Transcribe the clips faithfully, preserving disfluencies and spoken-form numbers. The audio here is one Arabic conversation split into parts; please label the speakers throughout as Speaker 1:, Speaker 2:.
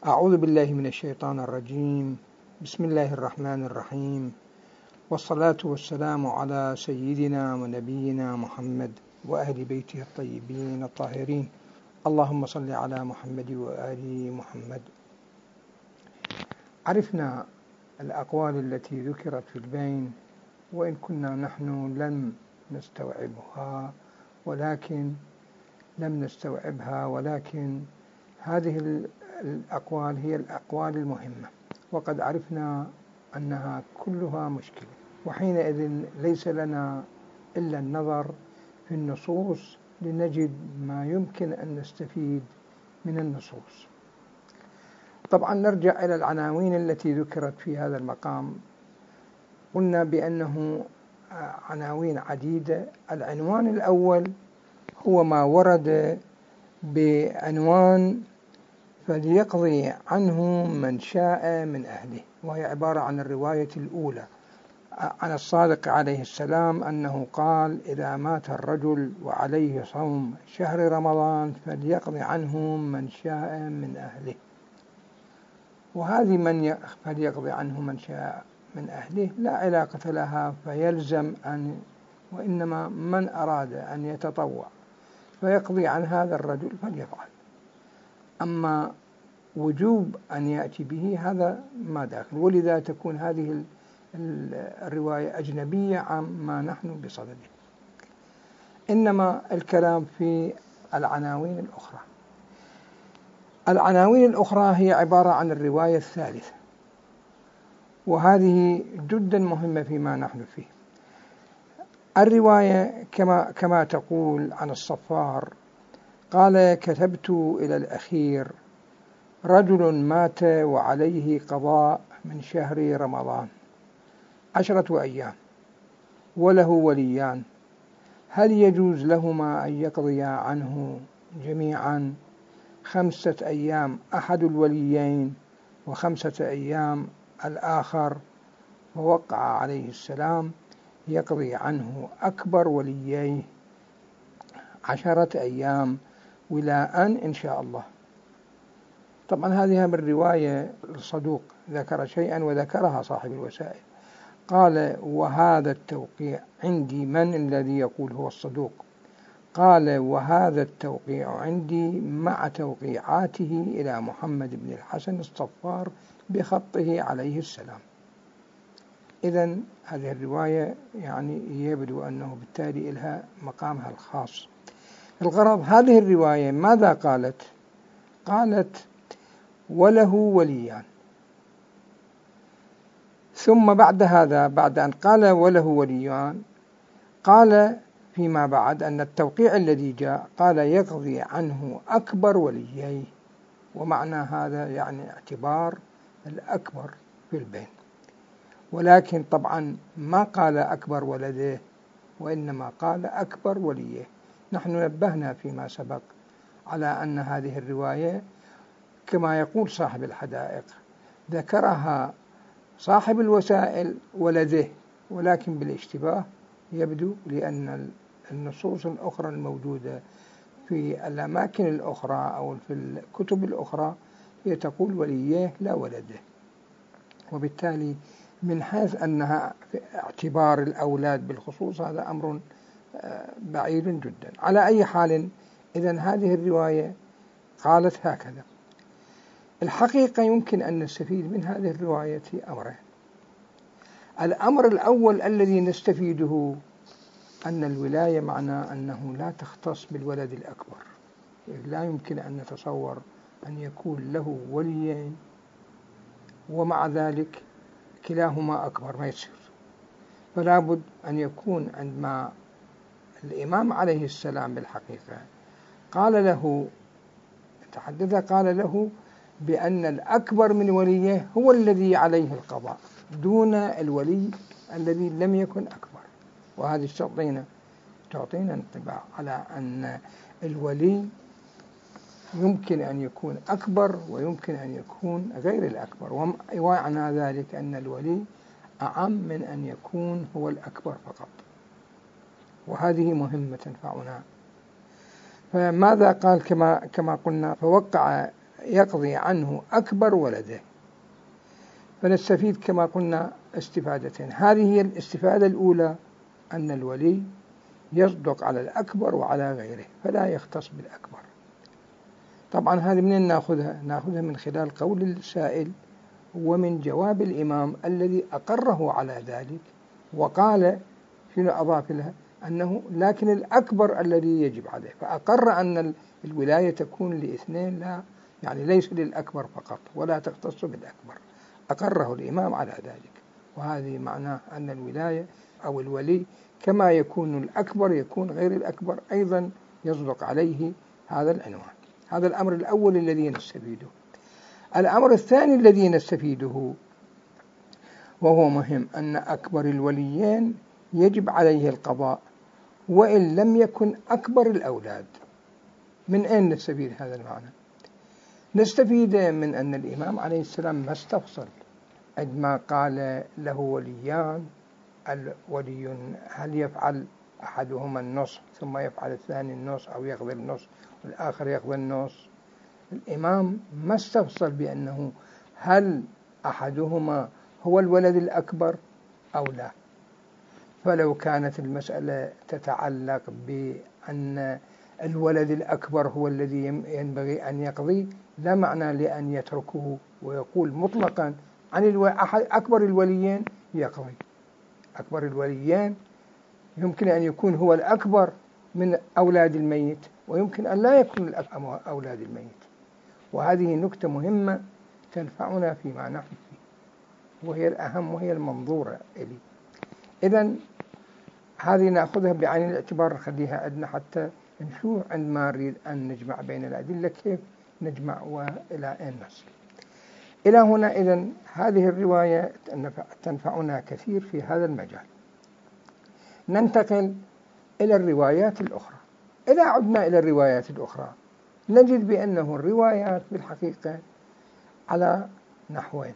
Speaker 1: أعوذ بالله من الشيطان الرجيم. بسم الله الرحمن الرحيم، والصلاة والسلام على سيدنا ونبينا محمد وأهل بيته الطيبين الطاهرين. اللهم صل على محمد وآل محمد. عرفنا الأقوال التي ذكرت في البين، وإن كنا نحن لم نستوعبها ولكن لم نستوعبها ولكن هذه الأقوال هي الأقوال المهمة، وقد عرفنا أنها كلها مشكلة، وحينئذ ليس لنا إلا النظر في النصوص لنجد ما يمكن أن نستفيد من النصوص. طبعا نرجع إلى العناوين التي ذكرت في هذا المقام. قلنا بأنه عناوين عديدة. العنوان الأول هو ما ورد بعنوان فليقضي عنه من شاء من أهله، وهي عبارة عن الرواية الأولى عن الصادق عليه السلام أنه قال: إذا مات الرجل وعليه صوم شهر رمضان فليقضي عنه من شاء من أهله. وهذه من فليقضي عنه من شاء من أهله لا علاقة لها، فيلزم أن وإنما من أراد أن يتطوع فيقضي عن هذا الرجل فليفعل. أما وجوب أن يأتي به هذا ما داخل، ولذا تكون هذه الرواية أجنبية عما نحن بصدده. إنما الكلام في العناوين الأخرى. العناوين الأخرى هي عبارة عن الرواية الثالثة، وهذه جدا مهمة فيما نحن فيه. الرواية كما كما تقول عن الصفار قال: كتبت إلى الأخير: رجل مات وعليه قضاء من شهر رمضان عشرة أيام وله وليان، هل يجوز لهما أن يقضيا عنه جميعا خمسة أيام أحد الوليين وخمسة أيام الآخر؟ فوقع عليه السلام يقضي عنه أكبر ولييه عشرة أيام ولاء إن شاء الله. طبعا هذه من الرواية الصدوق ذكر شيئا وذكرها صاحب الوسائل. قال: وهذا التوقيع عندي، من الذي يقول هو الصدوق؟ قال: وهذا التوقيع عندي مع توقيعاته إلى محمد بن الحسن الصفار بخطه عليه السلام. إذن هذه الرواية يعني يبدو أنه بالتالي لها مقامها الخاص. الغرض هذه الرواية ماذا قالت؟ قالت: وله وليان. ثم بعد هذا، بعد أن قال وله وليان، قال فيما بعد أن التوقيع الذي جاء قال: يقضي عنه أكبر ولييه. ومعنى هذا يعني اعتبار الأكبر في البين، ولكن طبعا ما قال أكبر ولده، وإنما قال أكبر وليه. نحن نبهنا فيما سبق على أن هذه الرواية كما يقول صاحب الحدائق ذكرها صاحب الوسائل ولده، ولكن بالاشتباه يبدو، لأن النصوص الأخرى الموجودة في الأماكن الأخرى أو في الكتب الأخرى هي تقول وليه لا ولده، وبالتالي من حيث أنها في اعتبار الأولاد بالخصوص هذا أمر بعيد جدا. على أي حال، إذن هذه الرواية قالت هكذا. الحقيقة يمكن أن نستفيد من هذه الرواية أمرين. الأمر الأول الذي نستفيده أن الولاية معناه أنه لا تختص بالولد الأكبر. لا يمكن أن نتصور أن يكون له وليين ومع ذلك كلاهما أكبر، ما يصير. فلا بد أن يكون عندما الإمام عليه السلام بالحقيقة قال له تحدث قال له بأن الأكبر من وليه هو الذي عليه القضاء دون الولي الذي لم يكن أكبر. وهذه تعطينا تعطينا انطباع على أن الولي يمكن أن يكون أكبر ويمكن أن يكون غير الأكبر، ومعنى ذلك أن الولي أعم من أن يكون هو الأكبر فقط، وهذه مهمة تنفعنا. فماذا قال؟ كما كما قلنا: فوقع يقضي عنه أكبر ولده. فنستفيد كما قلنا استفادتين. هذه هي الاستفادة الأولى، أن الولي يصدق على الأكبر وعلى غيره فلا يختص بالأكبر. طبعا هذه منين نأخذها؟ نأخذها من خلال قول السائل ومن جواب الإمام الذي أقره على ذلك، وقال شنو أضاف لها؟ أنه لكن الأكبر الذي يجب عليه، فأقر أن الولاية تكون لاثنين، لا يعني ليس للأكبر فقط ولا تختص بالأكبر، أقره الإمام على ذلك. وهذه معناه أن الولاية أو الولي كما يكون الأكبر يكون غير الأكبر أيضا يصدق عليه هذا العنوان. هذا الأمر الأول الذي نستفيده. الأمر الثاني الذي نستفيده وهو مهم، أن أكبر الوليين يجب عليه القضاء وإن لم يكن أكبر الأولاد. من أين نستفيد هذا المعنى؟ نستفيد من أن الإمام عليه السلام ما استفصل عندما قال له وليان، الولي هل يفعل أحدهما النصف ثم يفعل الثاني النصف أو يقضي النصف والآخر يقضي النصف. الإمام ما استفصل بأنه هل أحدهما هو الولد الأكبر أو لا. فلو كانت المسألة تتعلق بأن الولد الأكبر هو الذي ينبغي أن يقضي، لا معنى لأن يتركه ويقول مطلقا عن أكبر الوليين يقضي. أكبر الوليين يمكن أن يكون هو الأكبر من أولاد الميت، ويمكن أن لا يكون الأكبر أولاد الميت. وهذه نكتة مهمة تنفعنا فيما نحن فيه، وهي الأهم وهي المنظورة إلي. إذن هذه نأخذها بعين الاعتبار، نخليها عندنا حتى نشوف عندما نريد أن نجمع بين الأدلة كيف نجمع وإلى أين نصل. إلى هنا إذن هذه الرواية تنفعنا كثير في هذا المجال. ننتقل إلى الروايات الأخرى. إذا عدنا إلى الروايات الأخرى نجد بأنه الروايات بالحقيقة على نحوين.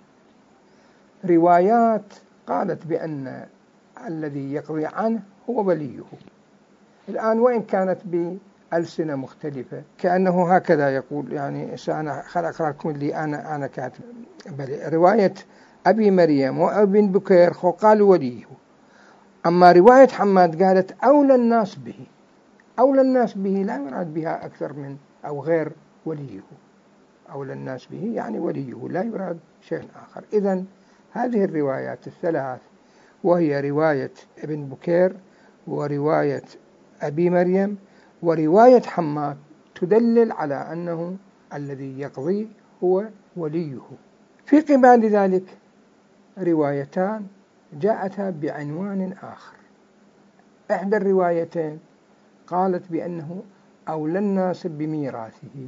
Speaker 1: روايات قالت بأن الذي يقضي عنه هو وليه. الآن وإن كانت بألسنة مختلفة، كأنه هكذا يقول، يعني أنا خل أقرأ لكم اللي أنا أنا كاتب. رواية أبي مريم وابن بكير قالوا وليه، أما رواية حماد قالت أولى الناس به. أولى الناس به لا يراد بها أكثر من أو غير وليه. أولى الناس به يعني وليه، لا يراد شيء آخر. إذن هذه الروايات الثلاث، وهي رواية ابن بكير ورواية أبي مريم ورواية حماد، تدلل على أنه الذي يقضي هو وليه. في قبال ذلك روايتان جاءتا بعنوان آخر. إحدى الروايتين قالت بأنه أولى الناس بميراثه،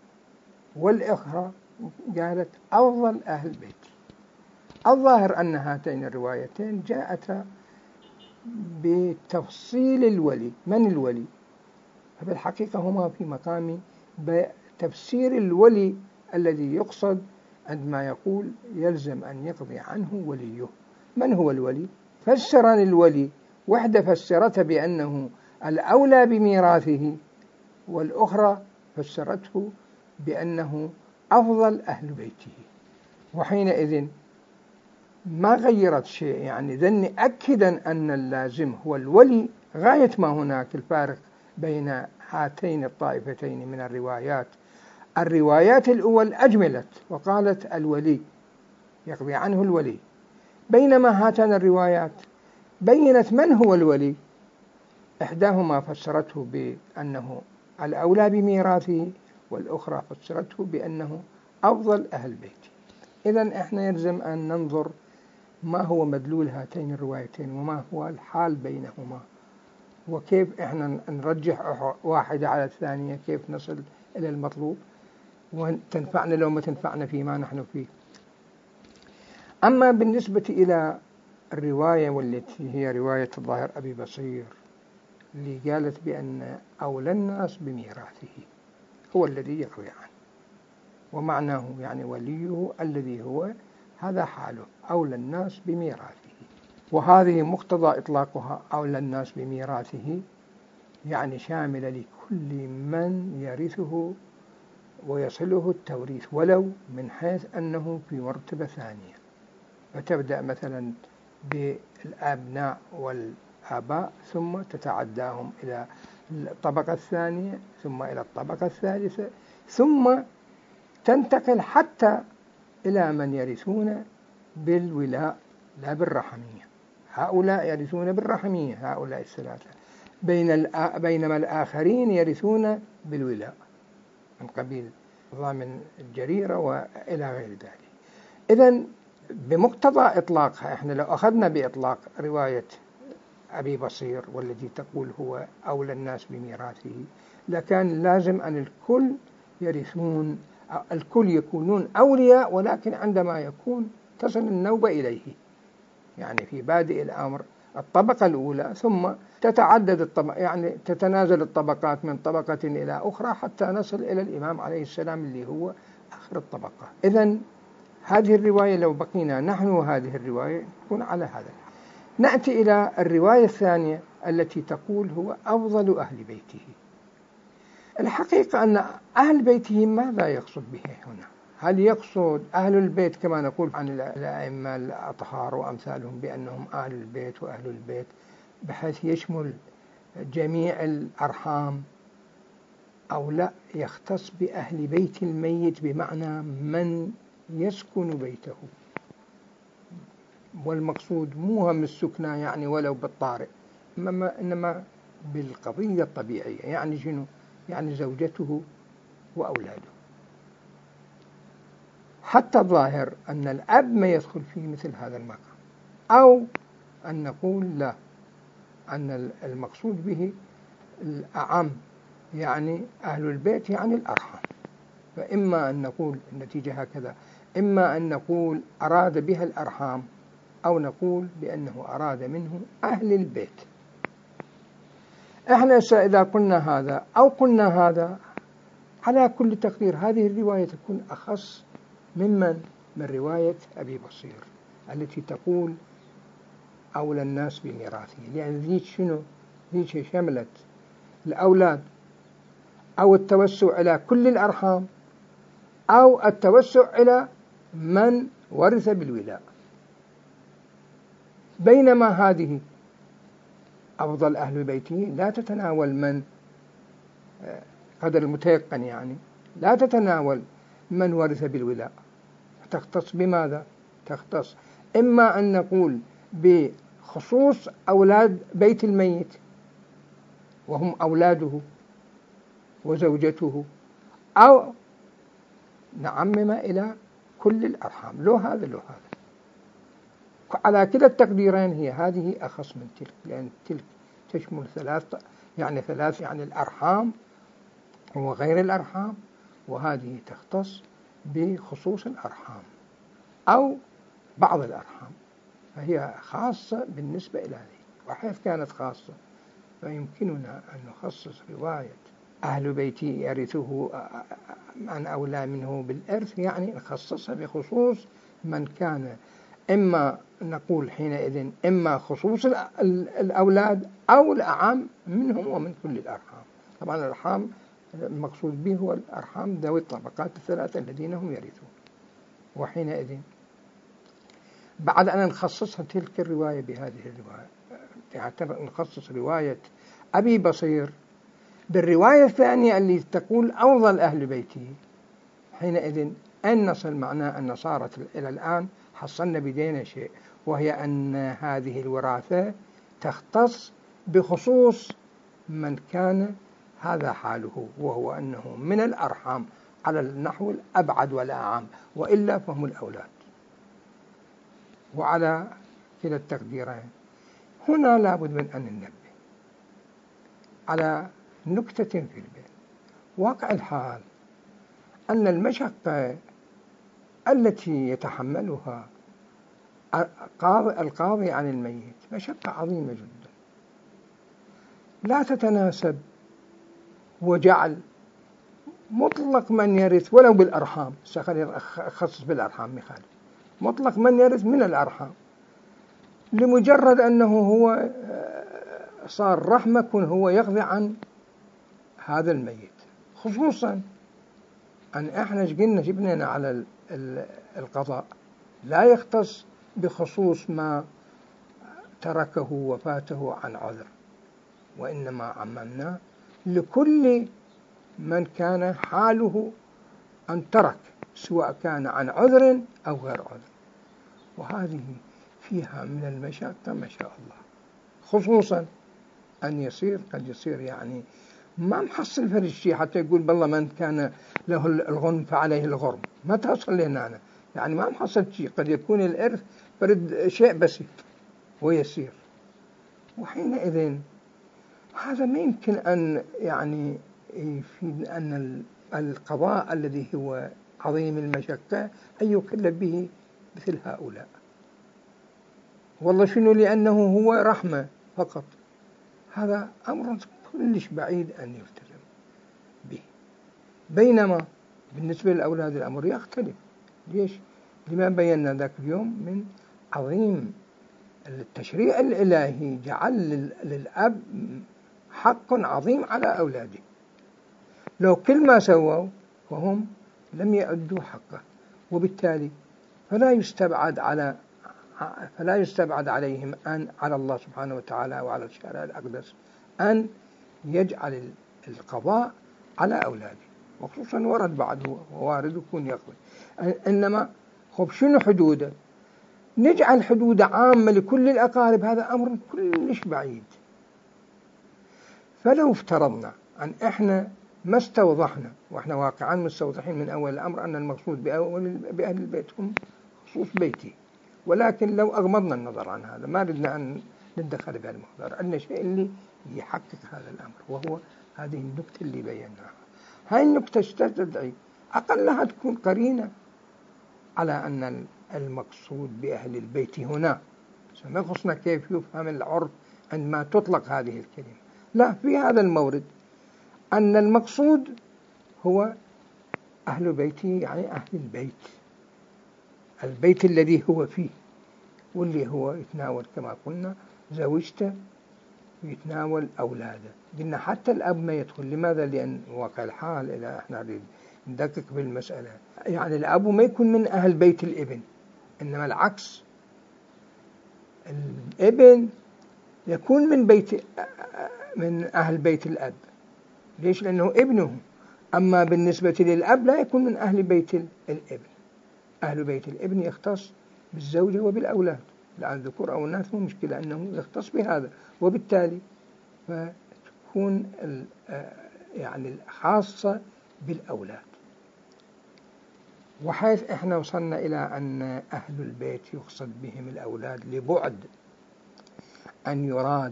Speaker 1: والأخرى قالت أفضل أهل بيته. الظاهر أن هاتين الروايتين جاءتا بتفصيل الولي. من الولي؟ فبالحقيقة هما في مقام تفسير الولي الذي يقصد عندما يقول يلزم أن يقضي عنه وليه. من هو الولي؟ فسر الولي، وحدة فسرته بأنه الأولى بميراثه، والأخرى فسرته بأنه أفضل أهل بيته. وحينئذ ما غيرت شيء، يعني ذن أكدا أن اللازم هو الولي. غاية ما هناك الفارق بين هاتين الطائفتين من الروايات. الروايات الأول أجملت وقالت الولي يقضي عنه الولي، بينما هاتان الروايات بينت من هو الولي. إحداهما فسرته بأنه الأولى بميراثه، والأخرى فسرته بأنه أفضل أهل بيته. إذن إحنا يلزم أن ننظر ما هو مدلول هاتين الروايتين وما هو الحال بينهما، وكيف إحنا نرجح واحدة على الثانية، كيف نصل إلى المطلوب وتنفعنا لو ما تنفعنا فيما نحن فيه. أما بالنسبة إلى الرواية والتي هي رواية الظاهر أبي بصير اللي قالت بأن أولى الناس بميراثه هو الذي يقضي عنه، ومعناه يعني وليه الذي هو هذا حاله أولى الناس بميراثه. وهذه مقتضى إطلاقها أولى الناس بميراثه، يعني شاملة لكل من يرثه ويصله التوريث ولو من حيث أنه في مرتبة ثانية، فتبدأ مثلا بالأبناء والآباء ثم تتعداهم إلى الطبقة الثانية ثم إلى الطبقة الثالثة ثم تنتقل حتى إلى من يرثون بالولاء لا بالرحمية. هؤلاء يرثون بالرحمية هؤلاء الثلاثة، بين بينما الآخرين يرثون بالولاء من قبيل ضامن الجريرة وإلى غير ذلك. إذن بمقتضى إطلاقها، إحنا لو أخذنا بإطلاق رواية أبي بصير والذي تقول هو أولى الناس بميراثه، لكان لازم أن الكل يرثون، الكل يكونون أولياء، ولكن عندما يكون تصل النوبة إليه، يعني في بادئ الأمر الطبقة الأولى ثم تتعدد الطبق يعني تتنازل الطبقات من طبقة إلى أخرى حتى نصل إلى الإمام عليه السلام اللي هو آخر الطبقة. إذن هذه الرواية لو بقينا نحن وهذه الرواية تكون على هذا. نأتي إلى الرواية الثانية التي تقول هو أفضل أهل بيته. الحقيقة أن أهل بيته ماذا يقصد به هنا؟ هل يقصد أهل البيت كما نقول عن الأئمة الأطهار وأمثالهم بأنهم أهل البيت وأهل البيت بحيث يشمل جميع الأرحام، أو لا يختص بأهل بيت الميت بمعنى من يسكن بيته، والمقصود مو هم السكنة يعني ولو بالطارئ، إنما بالقضية الطبيعية، يعني شنو؟ يعني زوجته وأولاده. حتى الظاهر أن الأب ما يدخل في مثل هذا المقام، أو أن نقول لا، أن المقصود به الأعم يعني أهل البيت يعني الأرحام. فإما أن نقول النتيجة هكذا، إما أن نقول أراد بها الأرحام، أو نقول بأنه أراد منه أهل البيت. إحنا إذا قلنا هذا أو قلنا هذا، على كل تقدير هذه الرواية تكون أخص ممن من رواية أبي بصير التي تقول أولى الناس بميراثه، لأن ذيك شنو؟ ذيك شملت الأولاد أو التوسع إلى كل الأرحام أو التوسع إلى من ورث بالولاء، بينما هذه أفضل أهل بيته لا تتناول من قدر المتيقن، يعني لا تتناول من ورث بالولاء، تختص بماذا؟ تختص إما أن نقول بخصوص أولاد بيت الميت وهم أولاده وزوجته، أو نعمم إلى كل الأرحام، لو هذا لو هذا. على كلا التقديرين هي هذه أخص من تلك، لأن تلك تشمل ثلاث يعني ثلاث يعني الأرحام وغير الأرحام، وهذه تختص بخصوص الأرحام أو بعض الأرحام، فهي خاصة بالنسبة إلى ذلك. وحيث كانت خاصة فيمكننا أن نخصص رواية أهل بيتي يرثه من أولى منه بالإرث، يعني نخصصها بخصوص من كان، إما نقول حينئذ إما خصوص الأولاد أو الأعم منهم ومن كل الأرحام. طبعا الأرحام المقصود به هو الأرحام ذوي الطبقات الثلاثة الذين هم يرثون. وحينئذ بعد أن نخصصها تلك الرواية بهذه الرواية، يعني نخصص رواية أبي بصير بالرواية الثانية اللي تقول أفضل أهل بيته، حينئذ أن نصل معناه أن صارت إلى الآن حصلنا بدينا شيء، وهي أن هذه الوراثة تختص بخصوص من كان هذا حاله، وهو أنه من الأرحام على النحو الأبعد والأعم، وإلا فهم الأولاد. وعلى كلا التقديرين هنا لابد من أن ننبه على نكتة في البيت. واقع الحال أن المشقة التي يتحملها القاضي عن الميت مشقة عظيمة جدا، لا تتناسب وجعل مطلق من يرث ولو بالأرحام، خلينا أخصص بالأرحام مثال، مطلق من يرث من الأرحام لمجرد أنه هو صار رحمة كن هو يقضي عن هذا الميت، خصوصا أن إحنا قلنا جبنا على القضاء لا يختص بخصوص ما تركه وفاته عن عذر، وإنما عممناه لكل من كان حاله أن ترك، سواء كان عن عذر أو غير عذر. وهذه فيها من المشقة ما شاء الله، خصوصا أن يصير قد يصير يعني ما محصل فرد شيء حتى يقول بالله من كان له الغنم فعليه الغرم، ما توصل لنا أنا يعني ما محصل شيء، قد يكون الإرث فرد شيء بسيط ويسير. وحينئذ هذا ما يمكن أن يعني يفيد أن القضاء الذي هو عظيم المشقة أن يكلف به مثل هؤلاء. والله شنو؟ لأنه هو رحمة فقط. هذا أمر كلش بعيد أن يلتزم به. بينما بالنسبة للأولاد الأمر يختلف. ليش؟ لما بينا ذاك اليوم من عظيم التشريع الإلهي، جعل للأب حق عظيم على أولاده، لو كل ما سووا فهم لم يؤدوا حقه، وبالتالي فلا يستبعد على فلا يستبعد عليهم أن على الله سبحانه وتعالى وعلى الشارع الأقدس أن يجعل القضاء على أولاده، وخصوصا ورد بعده ووارد يكون يقضي. إنما خب شنو حدوده؟ نجعل حدود عامة لكل الأقارب، هذا أمر كلش بعيد. فلو افترضنا أن إحنا ما استوضحنا، وإحنا واقعا مستوضحين من أول الأمر أن المقصود بأهل البيت هم خصوص بيتي، ولكن لو أغمضنا النظر عن هذا ما ردنا أن ندخل بهالمقدار، عندنا شيء اللي يحقق هذا الأمر، وهو هذه النكتة اللي بيناها. هاي النكتة تستدعي أقلها تكون قرينة على أن المقصود بأهل البيت هنا، ما يخصنا كيف يفهم العرف عندما تطلق هذه الكلمة. لا، في هذا المورد أن المقصود هو أهل بيته، يعني أهل البيت، البيت الذي هو فيه، واللي هو يتناول كما قلنا زوجته ويتناول أولاده. قلنا حتى الأب ما يدخل. لماذا؟ لأن واقع الحال إذا احنا نريد ندقق بالمسألة، يعني الأب ما يكون من أهل بيت الابن، إنما العكس، الابن يكون من بيت من أهل بيت الأب. ليش؟ لأنه ابنه. أما بالنسبة للأب لا يكون من أهل بيت الابن. أهل بيت الابن يختص بالزوجة وبالأولاد، لأن ذكور أو الناس مو مشكلة، أنه يختص بهذا، وبالتالي فتكون يعني الخاصة بالأولاد. وحيث إحنا وصلنا إلى أن أهل البيت يقصد بهم الأولاد لبعد أن يراد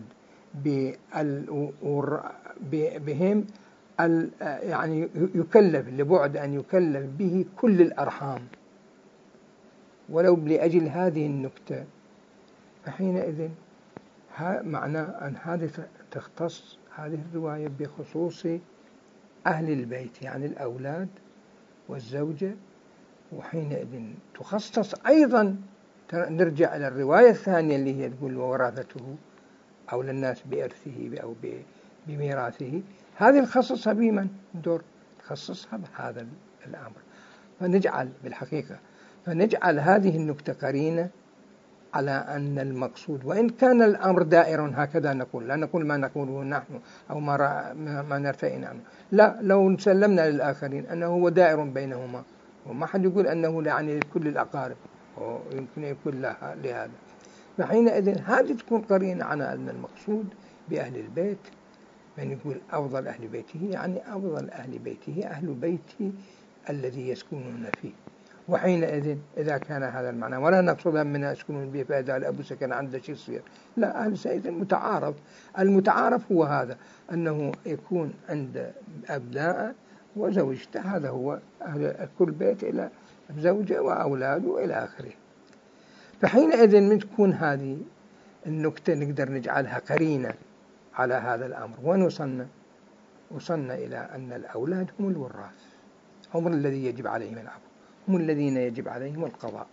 Speaker 1: بهم يعني يكلف لبعد أن يكلف به كل الأرحام، ولو لأجل هذه النكتة، فحينئذ معناه أن هذه تختص هذه الرواية بخصوص أهل البيت، يعني الأولاد والزوجة. وحينئذ تخصص أيضا، نرجع إلى الرواية الثانية اللي هي تقول وورثته أو للناس بإرثه أو بميراثه، هذه الخصصها بمن دور تخصصها بهذا الأمر. فنجعل بالحقيقة فنجعل هذه النكتة قرينة على أن المقصود، وإن كان الأمر دائر هكذا نقول، لا نقول ما نقوله نحن أو ما, ما نرتئي نحن، لا، لو سلمنا للآخرين أنه هو دائر بينهما، وما حد يقول أنه يعني كل الأقارب، ويمكن يكون لهذا. فحينئذ هذه تكون قرينة على أن المقصود بأهل البيت، من يقول أفضل أهل بيته يعني أفضل أهل بيته أهل بيته الذي يسكنون فيه. وحينئذ إذا كان هذا المعنى، ولا نقصدها من يسكنون به فإذا الأب سكن عنده شيء يصير، لا، أهل سيد المتعارف المتعارف هو هذا، أنه يكون عند أبناء وزوجته، هذا هو أهل كل بيت إلى زوجة وأولاد وإلى آخره. فحينئذ من تكون هذه النكتة نقدر نجعلها قرينة على هذا الأمر. وين وصلنا؟ وصلنا إلى أن الأولاد هم الوراث، هم الذي يجب عليهم العفو، هم الذين يجب عليهم القضاء.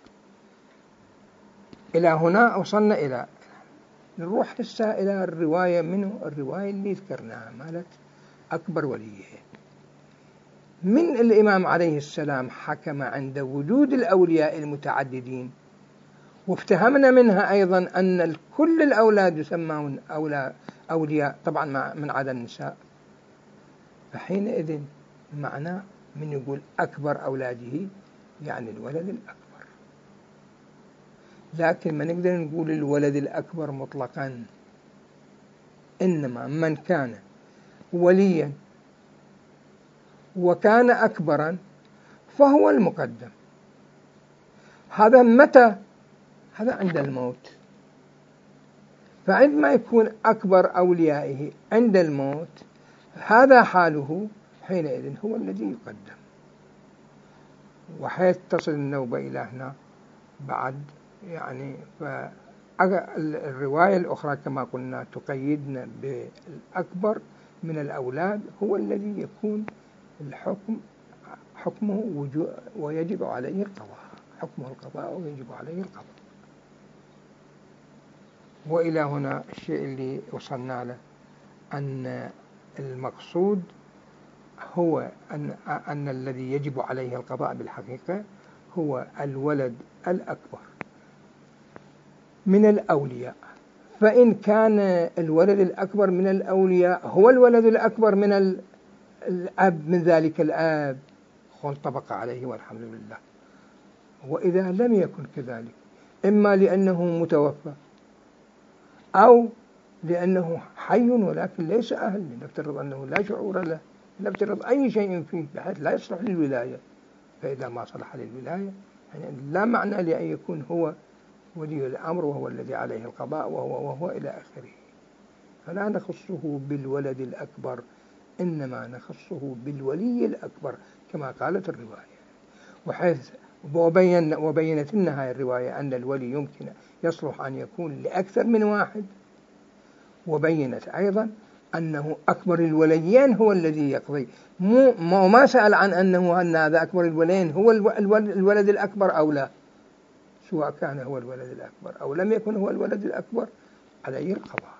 Speaker 1: إلى هنا وصلنا إلى نروح لسه إلى الرواية منه، الرواية اللي ذكرناها مالت أكبر وليه. من الإمام عليه السلام حكم عند وجود الأولياء المتعددين، وافتهمنا منها أيضا أن كل الأولاد يسمون أولياء طبعا من عدا النساء، فحينئذ معناه من يقول أكبر أولاده يعني الولد الأكبر. لكن ما نقدر نقول الولد الأكبر مطلقا، إنما من كان وليا وكان أكبرا فهو المقدم. هذا متى؟ هذا عند الموت. فعندما يكون أكبر أوليائه عند الموت هذا حاله، حينئذ هو الذي يقدم. وحيث تصل النوبة إلى هنا بعد يعني فالرواية الأخرى كما قلنا تقيدنا بالأكبر من الأولاد هو الذي يكون الحكم حكمه ويجب عليه القضاء، حكمه القضاء ويجب عليه القضاء. وإلى هنا الشيء اللي وصلنا له أن المقصود هو أن, أن الذي يجب عليه القضاء بالحقيقة هو الولد الأكبر من الأولياء. فإن كان الولد الأكبر من الأولياء هو الولد الأكبر من الأب من ذلك الأب انطبق عليه والحمد لله. وإذا لم يكن كذلك، إما لأنه متوفى أو لأنه حي ولكن ليس أهل، نفترض أنه لا شعور له، نفترض أي شيء فيه بحيث لا يصلح للولاية، فإذا ما صلح للولاية يعني لا معنى لأن يكون هو ولي الأمر وهو الذي عليه القضاء وهو وهو إلى آخره. فلا نخصه بالولد الأكبر، إنما نخصه بالولي الأكبر كما قالت الرواية. وحيث وبين وبينت لنا هذه الرواية أن الولي يمكن يصلح أن يكون لأكثر من واحد، وبينت أيضا أنه أكبر الوليين هو الذي يقضي، مو ما سأل عن أنه أن هذا أكبر الوليين هو الولد الأكبر أو لا، سواء كان هو الولد الأكبر أو لم يكن هو الولد الأكبر عليه القضاء.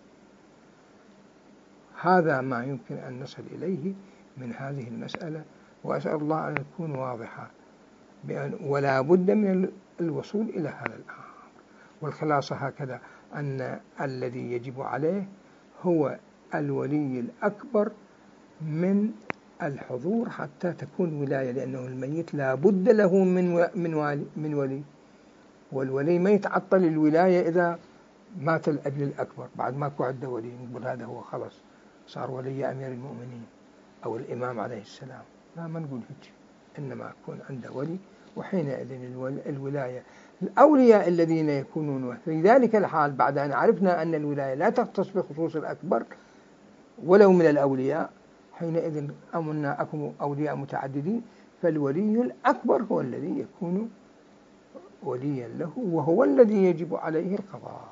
Speaker 1: هذا ما يمكن أن نصل إليه من هذه المسألة، وأسأل الله أن تكون واضحة، ولا بد من الوصول إلى هذا الأمر. والخلاصة هكذا أن الذي يجب عليه هو الولي الأكبر من الحضور حتى تكون ولاية، لأنه الميت لا بد له من من والي من ولي، والولي ما يتعطل الولاية إذا مات الأب الأكبر بعد ما عنده ولي نقول هذا هو خلاص صار ولي أمير المؤمنين أو الإمام عليه السلام، لا ما نقول هيك، إنما يكون عنده ولي، وحينئذ الولاية الأولياء الذين يكونون في ذلك الحال بعد أن عرفنا أن الولاية لا تختص بخصوص الأكبر ولو من الأولياء، حينئذ أمنا أكون أولياء متعددين، فالولي الأكبر هو الذي يكون وليا له وهو الذي يجب عليه القضاء.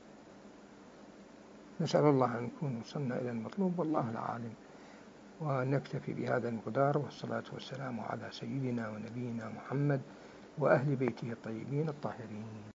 Speaker 1: نسأل الله أن نكون وصلنا إلى المطلوب، والله العالم. ونكتفي بهذا المقدار، والصلاة والسلام على سيدنا ونبينا محمد وأهل بيته الطيبين الطاهرين.